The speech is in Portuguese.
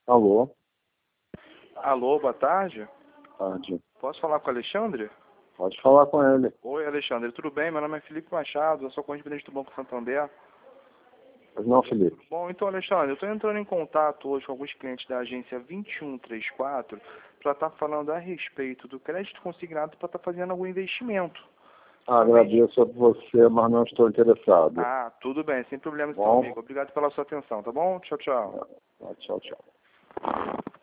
Alô, Alô, boa tarde. tarde. Posso falar com o Alexandre? Pode falar com ele. Oi, Alexandre, tudo bem? Meu nome é Felipe Machado, eu sou correspondente do Banco Santander. Pois não, Felipe. Bom, então, Alexandre, eu estou entrando em contato hoje com alguns clientes da agência 2134 para estar falando a respeito do crédito consignado para estar fazendo algum investimento. Agradeço a você, mas não estou interessado. Ah, tudo bem, sem problema, então, Bom. amigo. Obrigado pela sua atenção, tá bom? Tchau, tchau. Tchau, tchau.